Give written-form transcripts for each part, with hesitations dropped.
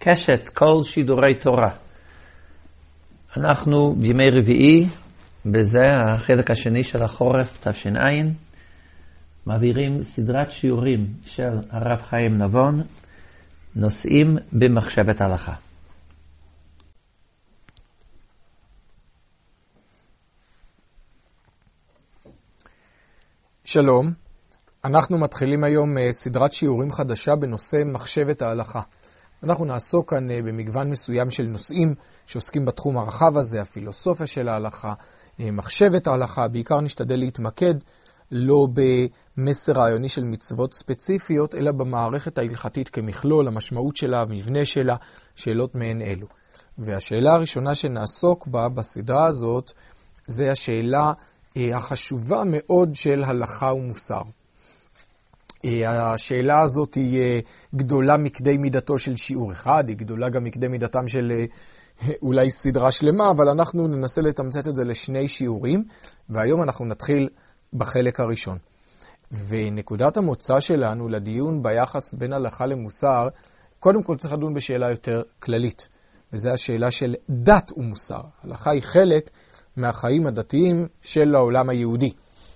קשת כל שידורי תורה. אנחנו בימי רביעי, בזה החלק השני של החורף תש"ע, מעבירים סדרת שיעורים של הרב חיים נבון, נושאים במחשבת ההלכה. שלום, אנחנו מתחילים היום סדרת שיעורים חדשה בנושא מחשבת ההלכה. אנחנו נעסוק כאן במגוון מסוים של נושאים שעוסקים בתחום הרחב הזה, הפילוסופיה של ההלכה, מחשבת ההלכה. בעיקר נשתדל להתמקד לא במסר רעיוני של מצוות ספציפיות, אלא במערכת ההלכתית כמכלול, המשמעות שלה, המבנה שלה, שאלות מעין אלו. והשאלה הראשונה שנעסוק בה בסדרה הזאת, זה השאלה החשובה מאוד של הלכה ומוסר. השאלה הזאת היא גדולה מכדי מידתו של שיעור אחד, היא גדולה גם מכדי מידתם של אולי סדרה שלמה, אבל אנחנו ננסה לתמצת את זה לשני שיעורים, והיום אנחנו נתחיל בחלק הראשון. ונקודת המוצא שלנו לדיון ביחס בין הלכה למוסר, קודם כל צריך לדון בשאלה יותר כללית, וזו השאלה של דת ומוסר. הלכה היא חלק מהחיים הדתיים של העולם היהודי.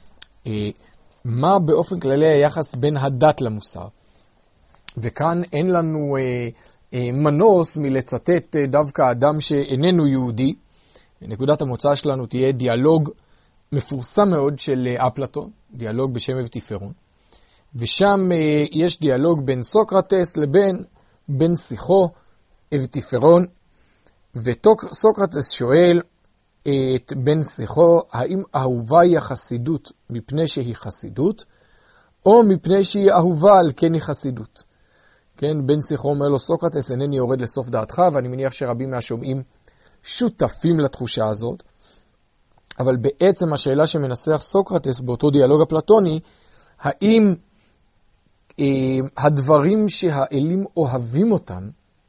מה באופן כללי היחס בין הדת למוסר? וכאן אין לנו מנוס מלצטט דווקא אדם שאיננו יהודי. נקודת המוצא שלנו תהיה דיאלוג מפורסם מאוד של אפלטון, דיאלוג בשם אבטיפרון. ושם יש דיאלוג בין סוקרטס לבין בן שיחו אבטיפרון. וסוקרטס שואל את בן שיחו, האם אהובה היא החסידות מפני שהיא חסידות, או מפני שהיא אהובה על כן היא חסידות? כן, בן שיחו אומר לו, סוקרטס, אינני יורד לסוף דעתך, ואני מניח שרבים מהשומעים שותפים לתחושה הזאת. אבל בעצם השאלה שמנסח סוקרטס באותו דיאלוג אפלטוני, האם הדברים שהאלים אוהבים אותם,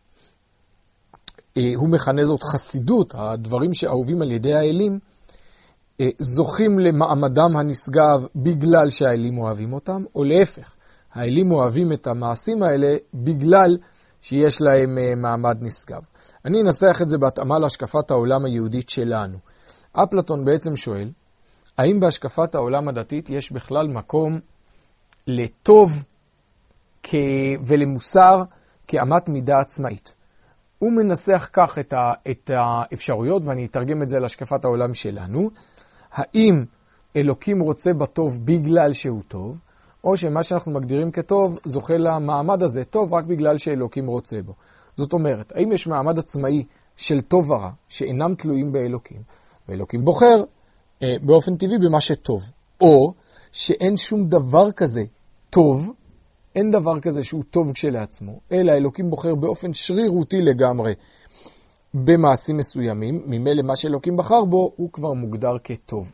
הוא מכנה זאת חסידות, הדברים שאהובים על ידי האלים, זוכים למעמדם הנשגב בגלל שהאלים אוהבים אותם, או להפך, האלים אוהבים את המעשים האלה בגלל שיש להם מעמד נשגב. אני אנסח את זה בהתאמה להשקפת העולם היהודית שלנו. אפלטון בעצם שואל, האם בהשקפת העולם הדתית יש בכלל מקום לטוב ולמוסר כאמת מידה עצמאית? הוא מנסח כך את האפשרויות, ואני אתרגם את זה להשקפת העולם שלנו. האם אלוקים רוצה בטוב בגלל שהוא טוב, או שמה שאנחנו מגדירים כטוב זוכה למעמד הזה טוב רק בגלל שאלוקים רוצה בו? זאת אומרת, האם יש מעמד עצמאי של טוב ורע שאינם תלויים באלוקים, ואלוקים בוחר באופן טבעי במה שטוב, או שאין שום דבר כזה טוב, אין דבר כזה שהוא טוב כשלעצמו, אלא אלוקים בוחר באופן שרירותי לגמרי במעשים מסוימים, ממילא מה שאלוקים בחר בו הוא כבר מוגדר כטוב.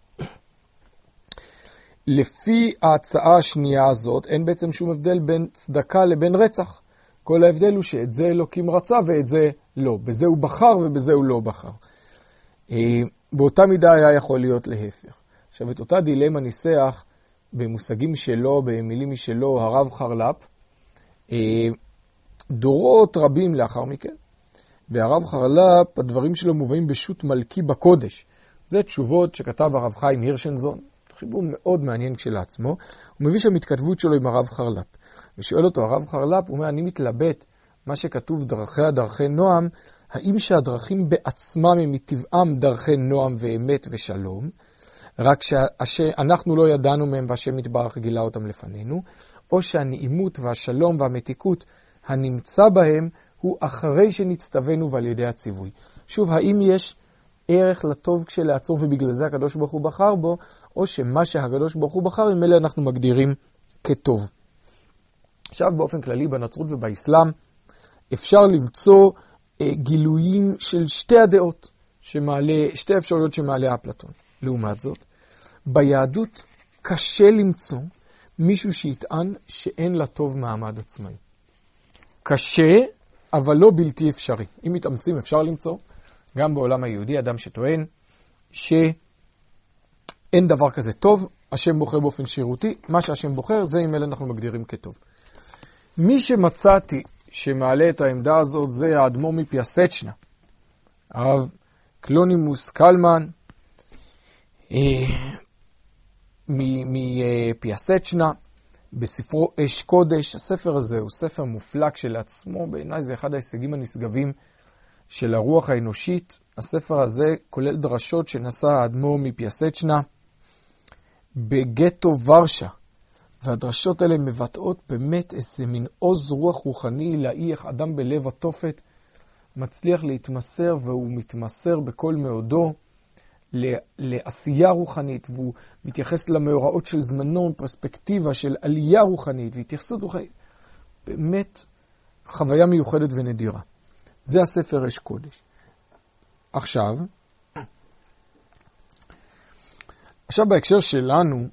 לפי ההצעה השנייה הזאת אין בעצם שום הבדל בין צדקה לבין רצח. כל ההבדל הוא שאת זה אלוקים רצה ואת זה לא. בזה הוא בחר ובזה הוא לא בחר. באותה מידה היה יכול להיות להפך. עכשיו את אותה דילמה ניסח במושגים שלו, במילים משלו, הרב חרל"פ, דורות רבים לאחר מכן. והרב חרל"פ, הדברים שלו מובאים בשו"ת מלכי בקודש. זה תשובות שכתב הרב חיים הירשנזון, חיבור מאוד מעניין כשלעצמו. הוא מביא שם התכתבות שלו עם הרב חרל"פ. ושואל אותו הרב חרל"פ, הוא אומר, אני מתלבט מה שכתוב דרכי נועם, האם שהדרכים בעצמם הם מטבעם דרכי נועם ואמת ושלום, רק שאנחנו לא ידענו מהם והשם יתברך גילה אותם לפנינו, או שהנעימות והשלום והמתיקות הנמצא בהם הוא אחרי שנצטווינו ועל ידי הציווי. שוב, האם יש ערך לטוב כשלעצמו ובגלל זה הקדוש ברוך הוא בחר בו, או שמה שהקדוש ברוך הוא בחר, עם אלה אנחנו מגדירים כטוב. עכשיו באופן כללי בנצרות ובאסלאם אפשר למצוא גילויים של שתי הדעות, שתי אפשרויות שמעלה אפלטון. לעומת זאת, ביהדות קשה למצוא מישהו שיטען שאין לטוב מעמד עצמאי. קשה, אבל לא בלתי אפשרי. אם מתאמצים אפשר למצוא, גם בעולם היהודי, אדם שטוען שאין דבר כזה טוב, השם בוחר באופן שירותי, מה שהשם בוחר זה עם אלה אנחנו מגדירים כטוב. מי שמצאתי שמעלה את העמדה הזאת זה האדמו"ר מפיאסצ'נה, הרב קלונימוס קלמן מפיאסצ'נה, בספרו אש קודש. הספר הזה הוא ספר מופלא כשלעצמו, בעיניי זה אחד ההישגים הנשגבים של הרוח האנושית. הספר הזה כולל דרשות שנשא האדמו"ר מפיאסצ'נה בגטו ורשה, והדרשות האלה מבטאות באמת איזה מין עוז רוח רוחני עילאי, איך אדם בלב התופת מצליח להתמסר, והוא מתמסר בכל מאודו לעשייה רוחנית, והוא מתייחס למאורעות של זמנו, פרספקטיבה של עלייה רוחנית והתייחסות רוחנית. באמת חוויה מיוחדת ונדירה. זה הספר אש קודש. עכשיו בהקשר שלנו,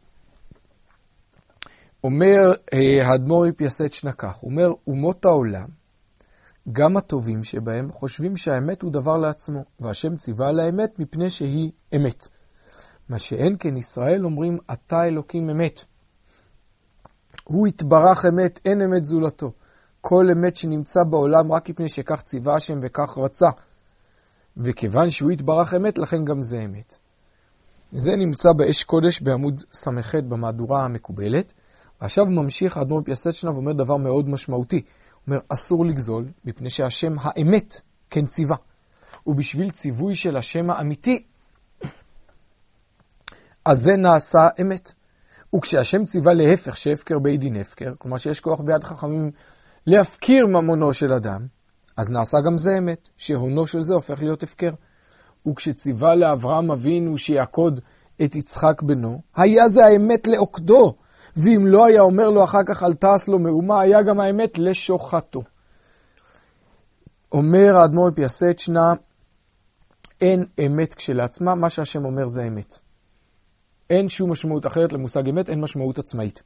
אומר האדמו"ר מפיאסצ'נה כך, הוא אומר, אומות העולם, גם הטובים שבהם, חושבים שהאמת הוא דבר לעצמו, והשם ציווה על האמת מפני שהיא אמת. מה שאין כן ישראל אומרים, אתה אלוקים אמת. הוא יתברך אמת, אין אמת זולתו. כל אמת שנמצא בעולם רק מפני שכך ציווה השם וכך רצה. וכיוון שהוא יתברך אמת, לכן גם זה אמת. זה נמצא באש קודש בעמוד ס"ח במהדורה המקובלת. ועכשיו ממשיך האדמו"ר מפיאסצ'נה ואומר דבר מאוד משמעותי. הוא אומר, אסור לגזול, מפני שהשם האמת כן ציווה. ובשביל ציווי של השם האמיתי, אז זה נעשה אמת. וכשהשם ציווה להפך, שהפקר בית דין הפקר, כלומר שיש כוח ביד חכמים להפקיר ממונו של אדם, אז נעשה גם זה אמת, שהונו של זה הופך להיות הפקר. וכשציווה לאברהם אבינו שיעקוד את יצחק בנו, היה זה האמת לעוקדו, ואם לא היה אומר לו אחר כך אל תעש לו מאומה, היה גם האמת לשוחטו. אומר האדמו"ר מפיאסצ'נה, אין אמת כשלעצמה, מה שהשם אומר זה אמת. אין שום משמעות אחרת למושג אמת, אין משמעות עצמאית.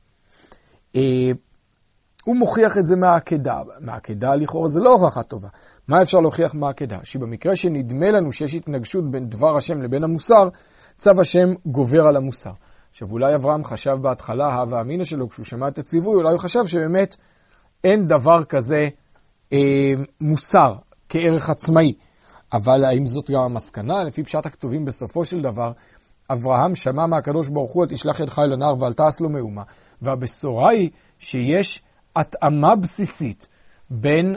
הוא מוכיח את זה מהעקדה. מהעקדה לכאורה זה לא הוכחה טובה. מה אפשר להוכיח מהעקדה? שבמקרה שנדמה לנו שיש התנגשות בין דבר השם לבין המוסר, צו השם גובר על המוסר. עכשיו אולי אברהם חשב בהתחלה, הווה אמינא שלו, כשהוא שמע את הציווי, אולי הוא חשב שבאמת אין דבר כזה מוסר כערך עצמאי. אבל האם זאת גם המסקנה? לפי פשט הכתובים בסופו של דבר, אברהם שמע מהקדוש ברוך הוא, תשלח ידך אל הנער ואל תעש לו מאומה. והבשורה היא שיש התאמה בסיסית בין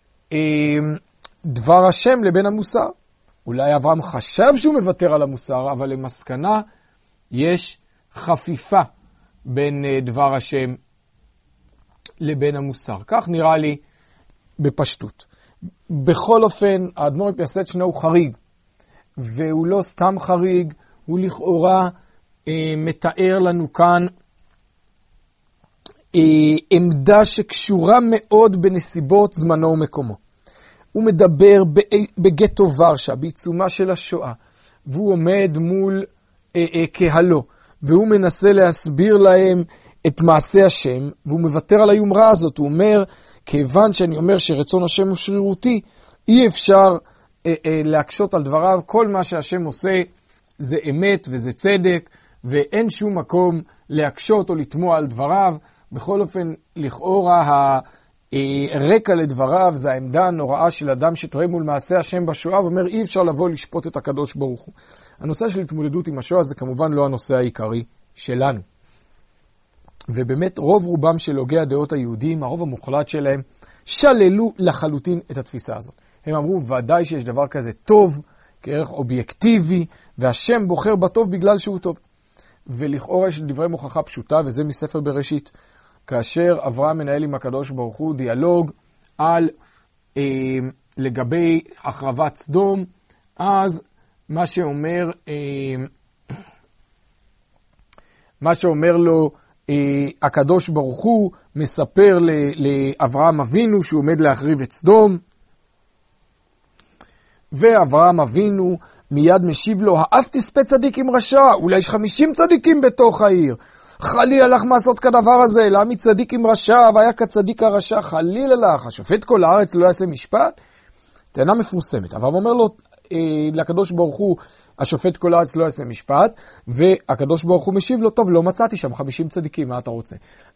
דבר השם לבין המוסר. אולי אברהם חשב שהוא מוותר על המוסר, אבל למסקנה יש חפיפה בין דבר השם לבין המוסר. כך נראה לי בפשטות. בכל אופן, האדמו"ר מפיאסצ'נה הוא חריג, והוא לא סתם חריג, הוא לכאורה מתאר לנו כאן עמדה שקשורה מאוד בנסיבות זמנו ומקומו. הוא מדבר בגטו ורשה, בעיצומה של השואה, והוא עומד מול קהלו, והוא מנסה להסביר להם את מעשה השם, והוא מוותר על היומרה הזאת. הוא אומר, כיוון שאני אומר שרצון השם הוא שרירותי, אי אפשר להקשות על דבריו, כל מה שהשם עושה זה אמת וזה צדק, ואין שום מקום להקשות או לתמוע על דבריו. בכל אופן, לכאורה הרקע לדבריו זה העמדה הנוראה של אדם שתוהה מול מעשה השם בשואה, ואומר אי אפשר לבוא לשפוט את הקדוש ברוך הוא. הנושא של התמודדות עם השואה זה כמובן לא הנושא העיקרי שלנו. ובאמת רוב רובם של הוגי הדעות היהודיים, הרוב המוחלט שלהם, שללו לחלוטין את התפיסה הזאת. הם אמרו ודאי שיש דבר כזה טוב, כערך אובייקטיבי, והשם בוחר בטוב בגלל שהוא טוב. ולכאורה יש דברי מוכחה פשוטה, וזה מספר בראשית. כאשר אברהם מנהל עם הקדוש ברוך הוא דיאלוג על לגבי החרבת סדום, אז מה שאומר לו הקדוש ברוך הוא מספר לאברהם אבינו שהוא עומד להחריב את סדום, ואברהם אבינו מיד משיב לו, האף תספה צדיק עם רשע, אולי יש 50 צדיקים בתוך העיר. חלילה לך מעשות כדבר הזה, למה צדיק עם רשע, והיה כצדיק הרשע, חלילה לך, השופט כל הארץ לא יעשה משפט? טענה מפורסמת. אברהם אומר לו, לקדוש ברוך הוא, השופט כל הארץ לא יעשה משפט, והקדוש ברוך הוא משיב לו, טוב, לא מצאתי שם 50 צדיקים, מה אתה רוצה?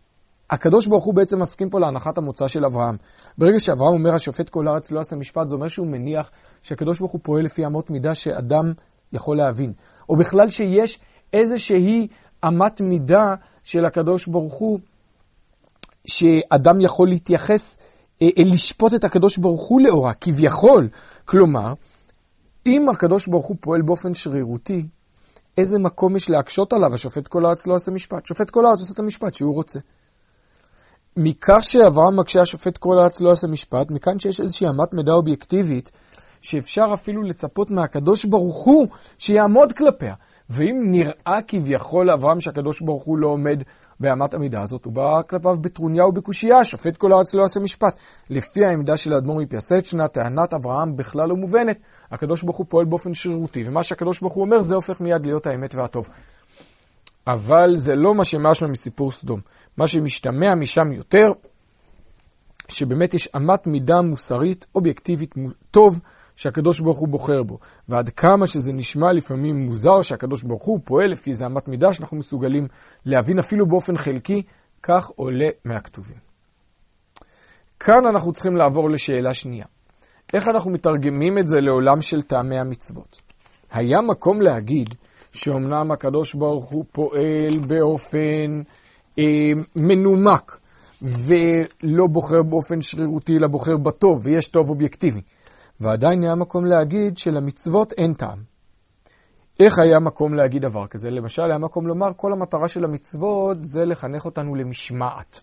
הקדוש ברוך הוא בעצם מסכים פה להנחת המוצא של אברהם. ברגע שאברהם אומר, השופט כל הארץ לא עשה משפט, זה אומר שהוא מניח שהקדוש ברוך הוא פועל לפי אמות מידה שאדם יכול להבין. או בכלל שיש איזושהי אמת מידה של הקדוש ברוך הוא, שאדם יכול להתייחס, לשפוט את הקדוש ברוך הוא לאורה, כביכול. כלומר, אם הקדוש ברוך הוא פועל באופן שרירותי, איזה מקום יש להקשות עליו? השופט כל הארץ לא עושה משפט. שופט כל הארץ עושה את המשפט שהוא רוצה. מכך שאברהם מקשה השופט כל הארץ לא עושה משפט, מכאן שיש איזושהי אמת מידה אובייקטיבית, שאפשר אפילו לצפות מהקדוש ברוך הוא שיעמוד כלפיה. ואם נראה כביכול לאברהם שהקדוש ברוך הוא לא עומד באמת המידה הזאת, הוא בא כלפיו בטרוניה ובקושייה, שופט כל הארץ לא עושה משפט. לפי העמדה של האדמו"ר מפייסצ'נה, טענת אברהם בכלל לא מובנת. הקדוש ברוך הוא פועל באופן שרירותי, ומה שהקדוש ברוך הוא אומר זה הופך מיד להיות האמת והטוב. אבל זה לא מה שמשמע מסיפור סדום. מה שמשתמע משם יותר, שבאמת יש אמת מידה מוסרית, אובייקטיבית, טוב, שהקדוש ברוך הוא בוחר בו. ועד כמה שזה נשמע לפעמים מוזר שהקדוש ברוך הוא פועל לפי איזה אמת מידה שאנחנו מסוגלים להבין אפילו באופן חלקי, כך עולה מהכתובים. כאן אנחנו צריכים לעבור לשאלה שנייה. איך אנחנו מתרגמים את זה לעולם של טעמי המצוות? היה מקום להגיד שאומנם הקדוש ברוך הוא פועל באופן מנומק, ולא בוחר באופן שרירותי, אלא בוחר בטוב, ויש טוב אובייקטיבי. ועדיין היה מקום להגיד שלמצוות אין טעם. איך היה מקום להגיד דבר כזה? למשל, היה מקום לומר, כל המטרה של המצוות זה לחנך אותנו למשמעת.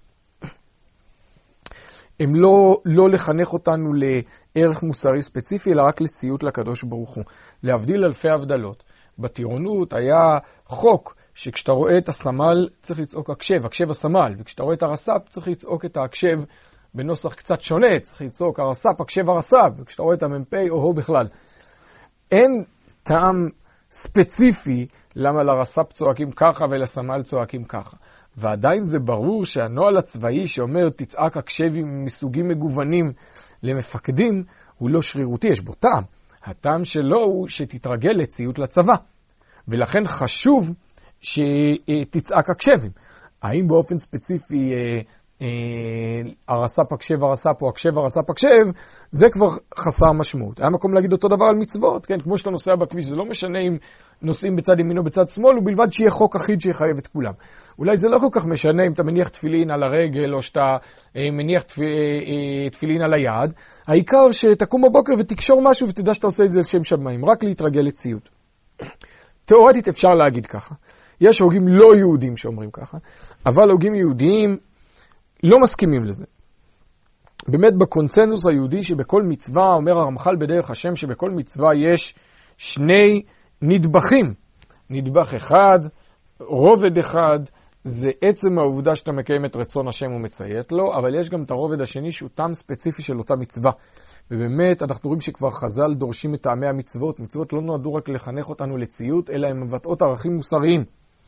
הם לא לחנך אותנו לערך מוסרי ספציפי, אלא רק לציות לקדוש ברוך הוא. להבדיל אלפי הבדלות. בטירונות היה חוק שכשאתה רואה את הסמל צריך לצעוק הקשב, הקשב הסמל, וכשאתה רואה את הרס"פ צריך לצעוק את הקשב בנוסח קצת שונה, צריך לצעוק הרס"פ, הקשב הרס"פ, וכשאתה רואה את המ"פ או בכלל. אין טעם ספציפי למה לרס"פ צועקים ככה ולסמל צועקים ככה. ועדיין זה ברור שהנוהל הצבאי שאומר תצעק הקשב מסוגים מגוונים למפקדים, הוא לא שרירותי, יש בו טעם. הטעם שלו הוא שתתרגל לציות לצבא. ולכן חשוב שתצעק הקשבים. האם באופן ספציפי הרס"פ הקשב הרס"פ או הקשב הרס"פ הקשב, זה כבר חסר משמעות. היה מקום להגיד אותו דבר על מצוות, כן? כמו שאתה נוסע בכביש, זה לא משנה אם נוסעים בצד ימין או בצד שמאל, ובלבד שיהיה חוק אחיד שיחייב את כולם. אולי זה לא כל כך משנה אם אתה מניח תפילין על הרגל או שאתה מניח תפילין על היד. העיקר שתקום בבוקר ותקשור משהו ותדע שאתה עושה את זה לשם שמיים, רק להתרגל לציות. תיאורטית אפשר להגיד ככה. יש הוגים לא יהודים שאומרים ככה, אבל הוגים יהודיים לא מסכימים לזה. באמת בקונצנזוס היהודי שבכל מצווה, אומר הרמח"ל בדרך השם, שבכל מצווה יש שני נדבכים. נדבך אחד, רובד אחד, זה עצם העובדה שאתה מקיים את רצון השם ומציית לו, אבל יש גם את הרובד השני שהוא טעם ספציפי של אותה מצווה. ובאמת אנחנו רואים שכבר חז"ל דורשים את טעמי המצוות. מצוות לא נועדו רק לחנך אותנו לציות, אלא הן מבטאות ערכים מוסריים.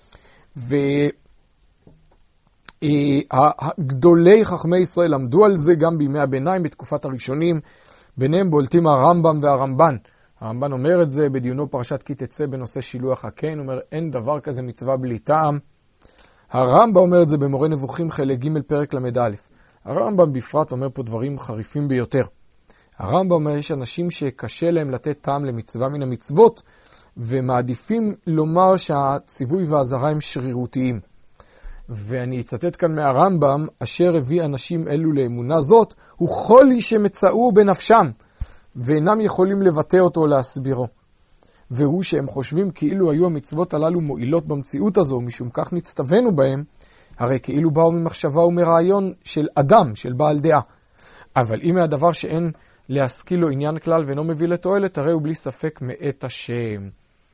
גדולי חכמי ישראל עמדו על זה גם בימי הביניים, בתקופת הראשונים, ביניהם בולטים הרמב"ם והרמב"ן. הרמב"ן אומר את זה בדיונו פרשת כי תצא בנושא שילוח הקן, הוא אומר אין דבר כזה מצווה בלי טעם. הרמב"ם אומר את זה במורה נבוכים חלק ג' פרק למד א'. הרמב"ם בפרט אומר פה דברים חריפים ביותר. הרמב"ם אומר יש אנשים שקשה להם לתת טעם למצווה מן המצוות, ומעדיפים לומר שהציווי והאזהרה הם שרירותיים. ואני אצטט כאן מהרמב"ם, אשר הביא אנשים אלו לאמונה זאת, הוא חולי שמצאו בנפשם, ואינם יכולים לבטא אותו או להסבירו. והוא שהם חושבים כאילו היו המצוות הללו מועילות במציאות הזו, משום כך נצטווינו בהם, הרי כאילו באו ממחשבה ומרעיון של אדם, של בעל דעה. אבל אם הדבר שאין להשכיל לו עניין כלל ואינו מביא לתועלת, הרי הוא בלי ספק מאת השם.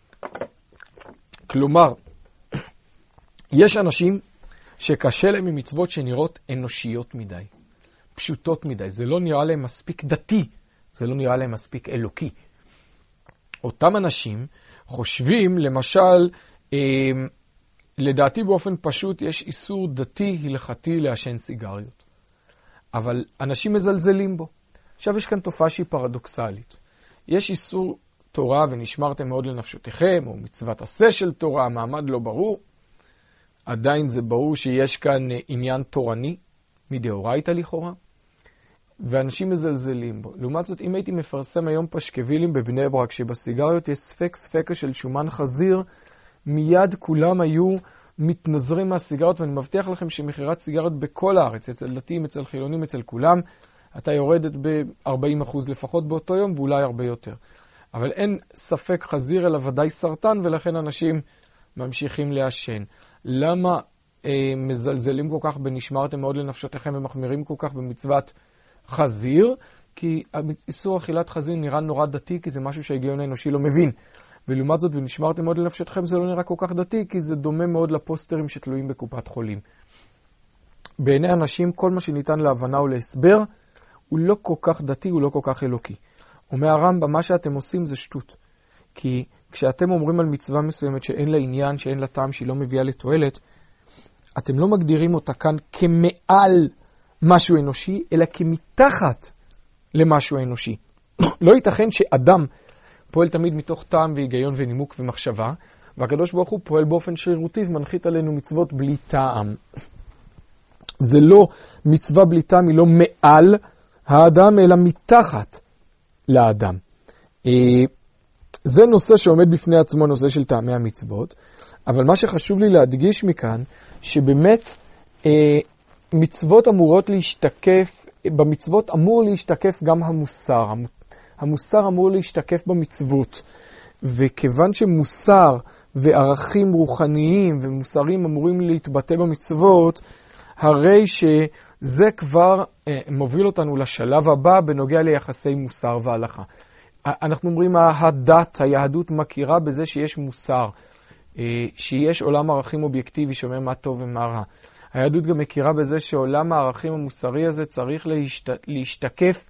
כלומר, יש אנשים שקשה להם ממצוות שנראות אנושיות מדי, פשוטות מדי. זה לא נראה להם מספיק דתי, זה לא נראה להם מספיק אלוקי. אותם אנשים חושבים, למשל, לדעתי באופן פשוט יש איסור דתי הלכתי לעשן סיגריות. אבל אנשים מזלזלים בו. עכשיו יש כאן תופעה שהיא פרדוקסלית. יש איסור תורה ונשמרתם מאוד לנפשותיכם, או מצוות עשה של תורה, מעמד לא ברור. עדיין זה ברור שיש כאן עניין תורני, מדאורייתא לכאורה, ואנשים מזלזלים בו. לעומת זאת, אם הייתי מפרסם היום פשקווילים בבני ברק, שבסיגריות יש ספקה של שומן חזיר, מיד כולם היו מתנזרים מהסיגריות, ואני מבטיח לכם שמחירת סיגריות בכל הארץ, אצל דתיים, אצל חילונים, אצל כולם, אתה יורדת ב-40% לפחות באותו יום, ואולי הרבה יותר. אבל אין ספק חזיר, אלא ודאי סרטן, ולכן אנשים ממשיכים לעשן. למה מזלזלים כל כך בנשמרתם מאוד לנפשותיכם ומחמירים כל כך במצוות חזיר? כי איסור אכילת חזיר נראה נורא דתי, כי זה משהו שההיגיון האנושי לא מבין. ולעומת זאת, ונשמרתם מאוד לנפשותיכם, זה לא נראה כל כך דתי, כי זה דומה מאוד לפוסטרים שתלויים בקופת חולים. בעיני אנשים, כל מה שניתן להבנה או להסבר, הוא לא כל כך דתי, הוא לא כל כך אלוקי. אומר הרמב"ם, מה שאתם עושים זה שטות. כי כשאתם אומרים על מצווה מסוימת שאין לה עניין, שאין לה טעם, שהיא לא מביאה לתועלת, אתם לא מגדירים אותה כאן כמעל משהו אנושי, אלא כמתחת למשהו אנושי. לא ייתכן שאדם פועל תמיד מתוך טעם והיגיון ונימוק ומחשבה, והקדוש ברוך הוא פועל באופן שרירותי ומנחית עלינו מצוות בלי טעם. זה לא מצווה בלי טעם, היא לא מעל האדם, אלא מתחת לאדם. זה נושא שעומד בפני עצמו, נושא של טעמי המצוות, אבל מה שחשוב לי להדגיש מכאן, שבאמת מצוות אמורות להשתקף, במצוות אמור להשתקף גם המוסר. המוסר אמור להשתקף במצוות, וכיוון שמוסר וערכים רוחניים ומוסרים אמורים להתבטא במצוות, הרי שזה כבר מוביל אותנו לשלב הבא בנוגע ליחסי מוסר והלכה. אנחנו אומרים, הדת, היהדות מכירה בזה שיש מוסר, שיש עולם ערכים אובייקטיבי שאומר מה טוב ומה רע. היהדות גם מכירה בזה שעולם הערכים המוסרי הזה צריך להשתקף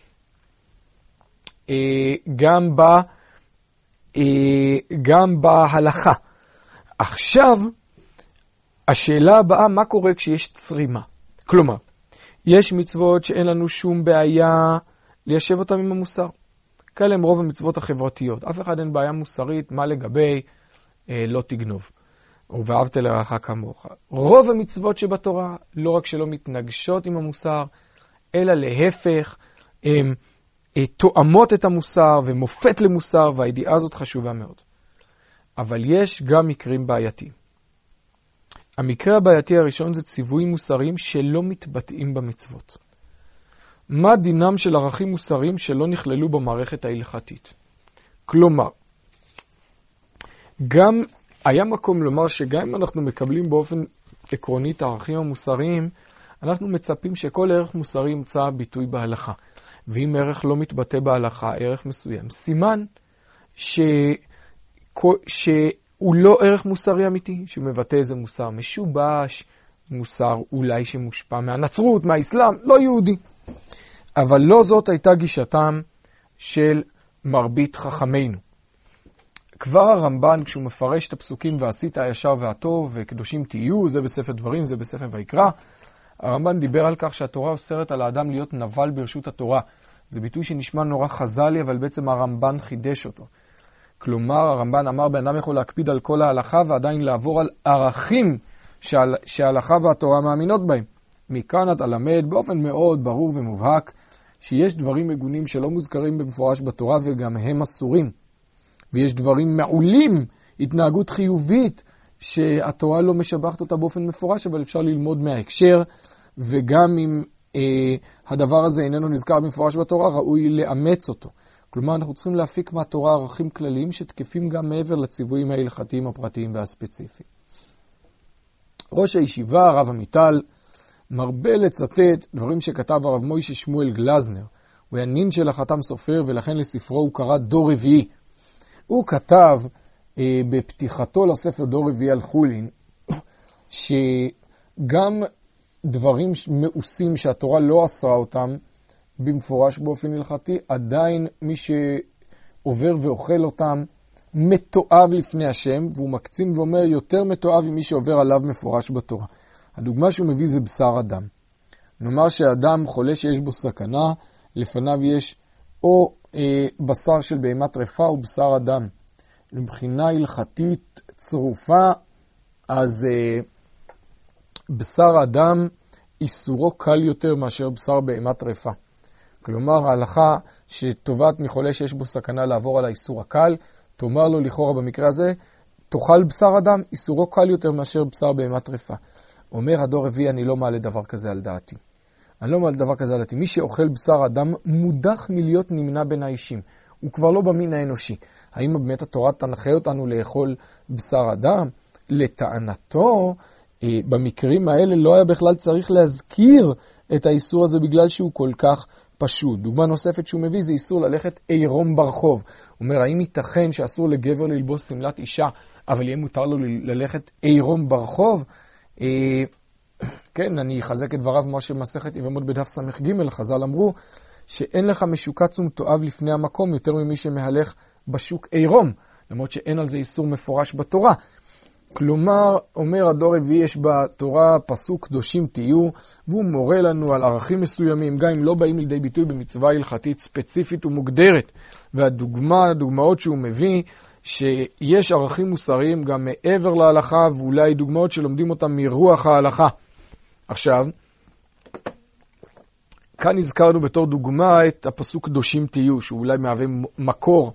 גם בהלכה. עכשיו, השאלה הבאה, מה קורה כשיש צרימה? כלומר, יש מצוות שאין לנו שום בעיה ליישב אותם עם המוסר. כאלה הם רוב המצוות החברתיות. אף אחד אין בעיה מוסרית, מה לגבי לא תגנוב, או ואהבת לרעך כמוך. רוב המצוות שבתורה, לא רק שלא מתנגשות עם המוסר, אלא להפך, הם תואמות את המוסר ומופת למוסר, והידיעה הזאת חשובה מאוד. אבל יש גם מקרים בעייתיים. המקרה הבעייתי הראשון זה ציוויים מוסריים שלא מתבטאים במצוות. מה דינם של ערכים מוסריים שלא נכללו במערכת ההלכתית? כלומר, גם היה מקום לומר שגם אם אנחנו מקבלים באופן עקרוני את הערכים המוסריים, אנחנו מצפים שכל ערך מוסרי ימצא ביטוי בהלכה. ואם ערך לא מתבטא בהלכה, ערך מסוים, סימן שהוא לא ערך מוסרי אמיתי, שהוא מבטא איזה מוסר משובש, מוסר אולי שמושפע מהנצרות, מהאסלאם, לא יהודי. אבל לא זאת הייתה גישתם של מרבית חכמינו. כבר הרמב"ן, כשהוא מפרש את הפסוקים ועשית הישר והטוב וקדושים תהיו, זה בספר דברים, זה בספר ויקרא, הרמב"ן דיבר על כך שהתורה אוסרת על האדם להיות נבל ברשות התורה. זה ביטוי שנשמע נורא חז"לי, אבל בעצם הרמב"ן חידש אותו. כלומר, הרמב"ן אמר, בן אדם יכול להקפיד על כל ההלכה ועדיין לעבור על ערכים שההלכה והתורה מאמינות בהם. מכאן אתה למד באופן מאוד ברור ומובהק שיש דברים מגונים שלא מוזכרים במפורש בתורה וגם הם אסורים. ויש דברים מעולים, התנהגות חיובית, שהתורה לא משבחת אותה באופן מפורש, אבל אפשר ללמוד מההקשר, וגם אם הדבר הזה איננו נזכר במפורש בתורה, ראוי לאמץ אותו. כלומר, אנחנו צריכים להפיק מהתורה ערכים כלליים שתקפים גם מעבר לציוויים ההלכתיים הפרטיים והספציפיים. ראש הישיבה, הרב עמיטל, מרבה לצטט דברים שכתב הרב מוישה שמואל גלזנר. הוא היה נין של החתם סופר, ולכן לספרו הוא קרא דור רביעי. הוא כתב בפתיחתו לספר דור רביעי על חולין, שגם דברים מאוסים שהתורה לא אסרה אותם במפורש באופן הלכתי, עדיין מי שעובר ואוכל אותם מתואב לפני השם, והוא מקצין ואומר יותר מתואב ממי שעובר עליו מפורש בתורה. הדוגמה שהוא מביא זה בשר אדם. נאמר שאדם חולה שיש בו סכנה, לפניו יש או בשר של בהמה טרפה או בשר אדם. מבחינה הלכתית צרופה, אז בשר אדם איסורו קל יותר מאשר בשר בהמה טרפה. כלומר, ההלכה שתובעת מחולה שיש בו סכנה לעבור על האיסור הקל, תאמר לו לכאורה במקרה הזה, תאכל בשר אדם, איסורו קל יותר מאשר בשר בהמה טרפה. אומר הדור רביעי, אני לא מעלה דבר כזה על דעתי. אני לא מעלה דבר כזה על דעתי. מי שאוכל בשר אדם מודח מלהיות נמנה בין האישים. הוא כבר לא במין האנושי. האם באמת התורה תנחה אותנו לאכול בשר אדם? לטענתו, במקרים האלה לא היה בכלל צריך להזכיר את האיסור הזה בגלל שהוא כל כך פשוט. דוגמה נוספת שהוא מביא זה איסור ללכת עירום ברחוב. הוא אומר, האם ייתכן שאסור לגבר ללבוס שמלת אישה, אבל יהיה מותר לו ללכת עירום ברחוב? כן, אני אחזק את דבריו מה שמסכת יבמות בדף ס"ג, חז"ל אמרו שאין לך משוקץ ומתועב לפני המקום יותר ממי שמהלך בשוק עירום, למרות שאין על זה איסור מפורש בתורה. כלומר, אומר הדור רביעי, יש בתורה פסוק קדושים תהיו, והוא מורה לנו על ערכים מסוימים, גם אם לא באים לידי ביטוי במצווה הלכתית ספציפית ומוגדרת. והדוגמאות שהוא מביא, שיש ערכים מוסריים גם מעבר להלכה, ואולי דוגמאות שלומדים אותם מרוח ההלכה. עכשיו, כאן הזכרנו בתור דוגמה את הפסוק קדושים תהיו, שאולי מהווה מקור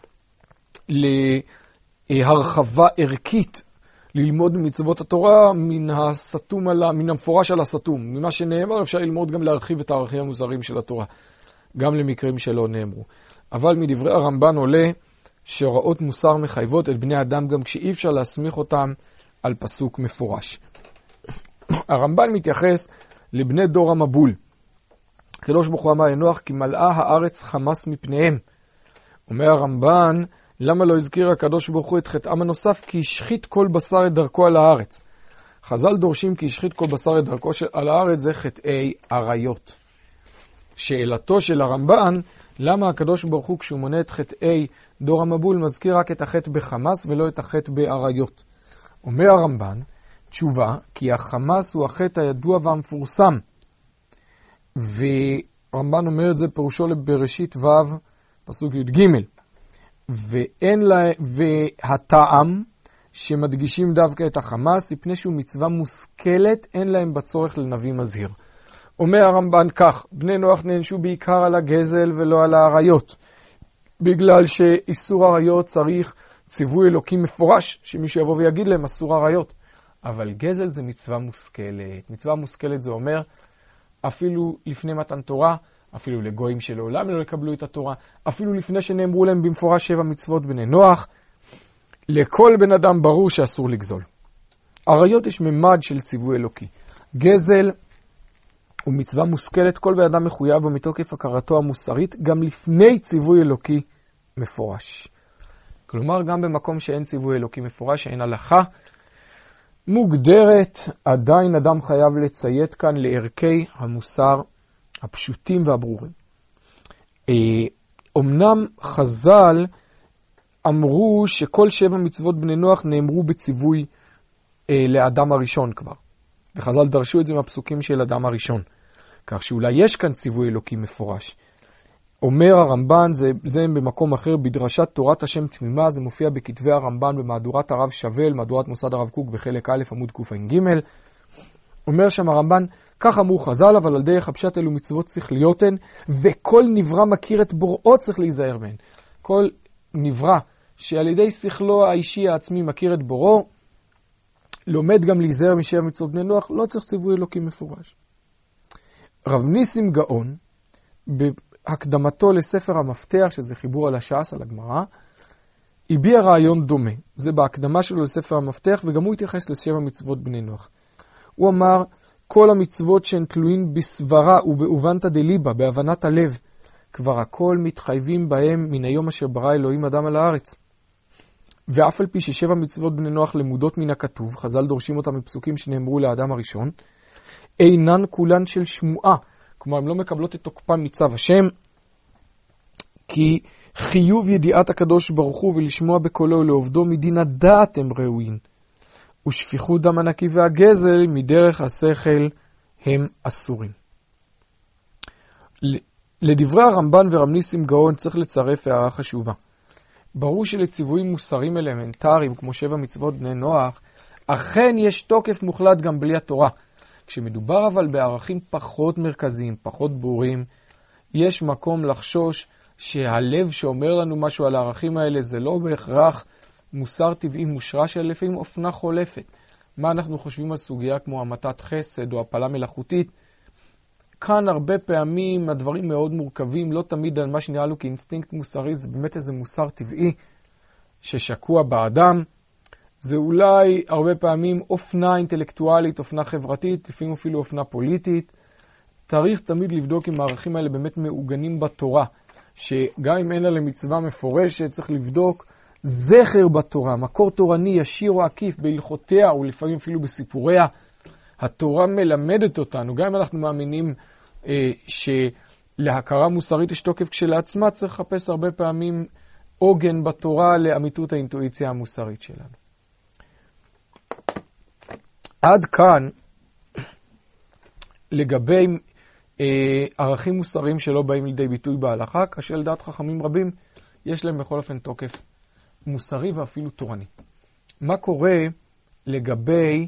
להרחבה ערכית, ללמוד מצוות התורה מן המפורש על הסתום. ממה שנאמר אפשר ללמוד גם להרחיב את הערכים המוסריים של התורה, גם למקרים שלא נאמרו. אבל מדברי הרמב"ן עולה שהוראות מוסר מחייבות את בני אדם גם כשאי אפשר להסמיך אותם על פסוק מפורש. הרמב"ן מתייחס לבני דור המבול. הקדוש ברוך הוא אמר לנוח כי מלאה הארץ חמס מפניהם. אומר הרמב"ן, למה לא הזכיר הקדוש ברוך הוא את חטאם הנוסף? כי השחית כל בשר את דרכו על הארץ. חז"ל דורשים כי השחית כל בשר את דרכו על הארץ, זה חטאי עריות. שאלתו של הרמב"ן, למה הקדוש ברוך הוא כשהוא מונה את חטאי דור המבול מזכיר רק את החטא בחמס ולא את החטא בעריות? אומר הרמב"ן, תשובה, כי החמס הוא החטא הידוע והמפורסם. ורמב"ן אומר את זה פירושו לבראשית ו' פסוק י"ג. והטעם שמדגישים דווקא את החמס, מפני שהוא מצווה מושכלת, אין להם בצורך לנביא מזהיר. אומר הרמב"ן כך, בני נוח נענשו בעיקר על הגזל ולא על העריות. בגלל שאיסור עריות צריך ציווי אלוקים מפורש, שמישהו יבוא ויגיד להם אסור עריות. אבל גזל זה מצווה מושכלת. מצווה מושכלת זה אומר, אפילו לפני מתן תורה, אפילו לגויים שלעולם לא יקבלו את התורה, אפילו לפני שנאמרו להם במפורש 7 מצוות בני נוח, לכל בן אדם ברור שאסור לגזול. עריות יש ממד של ציווי אלוקי. גזל הוא מצווה מושכלת, כל בן אדם מחויב בו מתוקף הכרתו המוסרית, גם לפני ציווי אלוקי מפורש. כלומר, גם במקום שאין ציווי אלוקי מפורש, שאין הלכה מוגדרת, עדיין אדם חייב לציית כאן לערכי המוסר הפשוטים והברורים. אמנם חז"ל אמרו שכל 7 מצוות בני נוח נאמרו בציווי לאדם הראשון כבר. וחז"ל דרשו את זה מהפסוקים של אדם הראשון. כך שאולי יש כאן ציווי אלוקי מפורש. אומר הרמב"ן, זה במקום אחר, בדרשת תורת השם תמימה, זה מופיע בכתבי הרמב"ן במהדורת הרב שבל, מהדורת מוסד הרב קוק בחלק א' עמוד קע"ג. אומר שם הרמב"ן, כך אמרו חז"ל, אבל על דרך הפשט אלו מצוות שכליות הן, וכל נברא מכיר את בוראו צריך להיזהר מהן. כל נברא שעל ידי שכלו האישי העצמי מכיר את בוראו, לומד גם להיזהר מ7 מצוות בני נוח, לא צריך ציווי אלוקי מפורש. רב ניסים גאון, בהקדמתו לספר המפתח, שזה חיבור על הש"ס, על הגמרא, הביע רעיון דומה. זה בהקדמה שלו לספר המפתח, וגם הוא התייחס ל7 מצוות בני נוח. הוא אמר, כל המצוות שהן תלויים בסברה ובאובנתא דליבה, בהבנת הלב, כבר הכל מתחייבים בהם מן היום אשר ברא אלוהים אדם על הארץ. ואף על פי ש7 מצוות בני נוח למודות מן הכתוב, חז"ל דורשים אותם מפסוקים שנאמרו לאדם הראשון, אינן כולן של שמועה, כלומר הן לא מקבלות את תוקפן מצו השם, כי חיוב ידיעת הקדוש ברוך הוא ולשמוע בקולו ולעובדו מדין הדעת הם ראויים, ושפיכות דם הנקי והגזל מדרך השכל הם אסורים. לדברי הרמב"ן ורב ניסים גאון צריך לצרף הערה חשובה. ברור שלציוויים מוסריים אלמנטריים כמו 7 מצוות בני נוח, אכן יש תוקף מוחלט גם בלי התורה. כשמדובר אבל בערכים פחות מרכזיים, פחות ברורים, יש מקום לחשוש שהלב שאומר לנו משהו על הערכים האלה זה לא בהכרח מוסר טבעי מושרש, אלא לפעמים אופנה חולפת. מה אנחנו חושבים על סוגיה כמו המתת חסד או הפלה מלאכותית? כאן הרבה פעמים הדברים מאוד מורכבים, לא תמיד על מה שנראה לו כאינסטינקט מוסרי, זה באמת איזה מוסר טבעי ששקוע באדם. זה אולי הרבה פעמים אופנה אינטלקטואלית, אופנה חברתית, לפעמים אפילו אופנה פוליטית. צריך תמיד לבדוק אם הערכים האלה באמת מעוגנים בתורה, שגם אם אין לה מצווה מפורשת, צריך לבדוק זכר בתורה, מקור תורני ישיר או עקיף בהלכותיה, ולפעמים אפילו בסיפוריה. התורה מלמדת אותנו, גם אם אנחנו מאמינים שלהכרה מוסרית יש תוקף כשלעצמה, צריך לחפש הרבה פעמים עוגן בתורה לאמיתות האינטואיציה המוסרית שלנו. עד כאן לגבי ערכים מוסריים שלא באים לידי ביטוי בהלכה, כאשר לדעת חכמים רבים יש להם בכל אופן תוקף מוסרי ואפילו תורני. מה קורה לגבי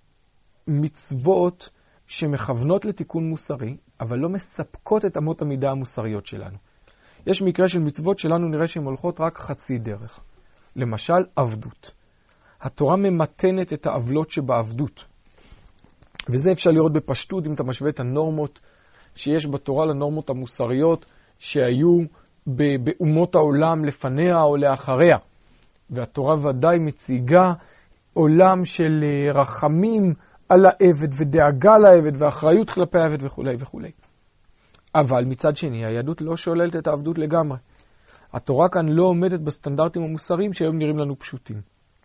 מצוות שמכוונות לתיקון מוסרי, אבל לא מספקות את אמות המידה המוסריות שלנו? יש מקרה של מצוות שלנו נראה שהן הולכות רק חצי דרך. למשל, עבדות. התורה ממתנת את העוולות שבעבדות. וזה אפשר לראות בפשטות אם אתה משווה את הנורמות שיש בתורה לנורמות המוסריות שהיו באומות העולם לפניה או לאחריה. והתורה ודאי מציגה עולם של רחמים על העבד ודאגה לעבד ואחריות כלפי העבד וכו' וכו'. אבל מצד שני, היהדות לא שוללת את העבדות לגמרי. התורה כאן לא עומדת בסטנדרטים המוסריים שהיום נראים לנו פשוטים.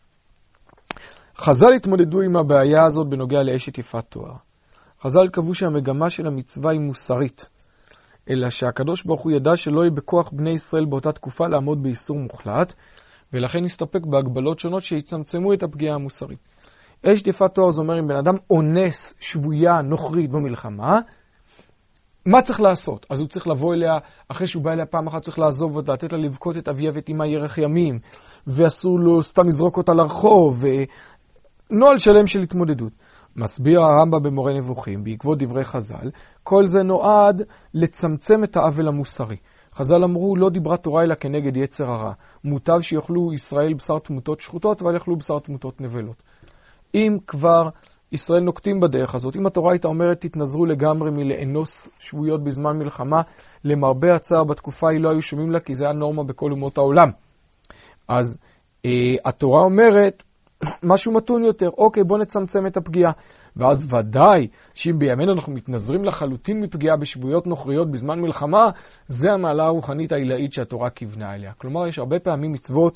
חז"ל התמודדו עם הבעיה הזאת בנוגע לאשת יפת תואר. חז"ל קבעו שהמגמה של המצווה היא מוסרית, אלא שהקדוש ברוך הוא ידע שלא יהיה בכוח בני ישראל באותה תקופה לעמוד באיסור מוחלט, ולכן הסתפק בהגבלות שונות שיצמצמו את הפגיעה המוסרית. אשת יפת תואר זאת אומרת, אם בן אדם אונס שבויה נוכרית במלחמה, מה צריך לעשות? אז הוא צריך לבוא אליה, אחרי שהוא בא אליה פעם אחת צריך לעזוב אותה, לתת לה לבכות את אביה ואת אמא ירך ימים, ואסור לו סתם לזרוק אותה לרחוב, ונועל שלם של התמודדות. מסביר הרמב"ם במורה נבוכים, בעקבות דברי חז"ל, כל זה נועד לצמצם את העוול המוסרי. חז"ל אמרו, לא דיברה תורה אלא כנגד יצר הרע. מוטב שיאכלו ישראל בשר תמותות שחוטות, אבל יאכלו בשר תמותות נבלות. אם כבר ישראל נוקטים בדרך הזאת, אם התורה הייתה אומרת, תתנזרו לגמרי מלאנוס שבויות בזמן מלחמה, למרבה הצער בתקופה היא לא היו שומעים לה, כי זה היה נורמה בכל אומות העולם. אז התורה אומרת, משהו מתון יותר, אוקיי, בוא נצמצם את הפגיעה. ואז ודאי שאם בימינו אנחנו מתנזרים לחלוטין מפגיעה בשבויות נוכריות בזמן מלחמה, זה המעלה הרוחנית העילאית שהתורה כיוונה אליה. כלומר, יש הרבה פעמים מצוות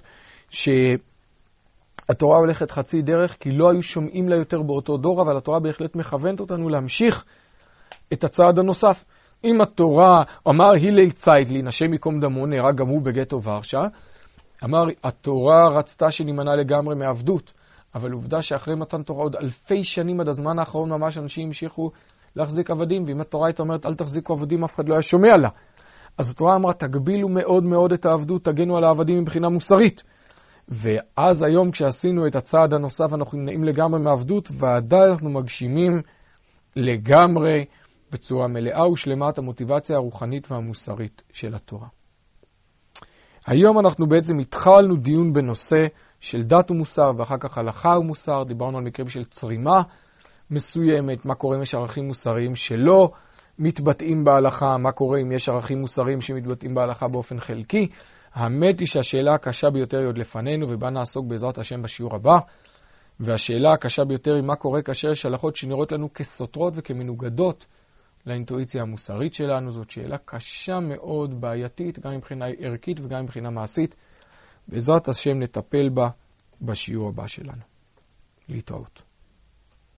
שהתורה הולכת חצי דרך, כי לא היו שומעים לה יותר באותו דור, אבל התורה בהחלט מכוונת אותנו להמשיך את הצעד הנוסף. אם התורה אמר הלל ציידלין, השם יקום דמו, נהרג גם הוא בגטו ורשה, אמר, התורה רצתה שנימנע לגמרי מעבדות, אבל עובדה שאחרי מתן תורה עוד אלפי שנים עד הזמן האחרון ממש אנשים המשיכו להחזיק עבדים, ואם התורה הייתה אומרת אל תחזיקו עבדים, אף אחד לא היה שומע לה. אז התורה אמרה, תגבילו מאוד מאוד את העבדות, תגנו על העבדים מבחינה מוסרית. ואז היום כשעשינו את הצעד הנוסף אנחנו נמנעים לגמרי מעבדות, ועדיין אנחנו מגשימים לגמרי בצורה מלאה ושלמה את המוטיבציה הרוחנית והמוסרית של התורה. היום אנחנו בעצם התחלנו דיון בנושא של דת ומוסר ואחר כך הלכה ומוסר, דיברנו על מקרים של צרימה מסוימת, מה קורה אם יש ערכים מוסריים שלא מתבטאים בהלכה, מה קורה אם יש ערכים מוסריים שמתבטאים בהלכה באופן חלקי. האמת היא שהשאלה הקשה ביותר היא עוד לפנינו, ובה נעסוק בעזרת השם בשיעור הבא. והשאלה הקשה ביותר היא מה קורה כאשר יש הלכות שנראות לנו כסותרות וכמנוגדות לאינטואיציה המוסרית שלנו. זאת שאלה קשה מאוד, בעייתית, גם מבחינה ערכית וגם מבחינה מעשית. בעזרת השם נטפל בה בשיעור הבא שלנו. להתראות.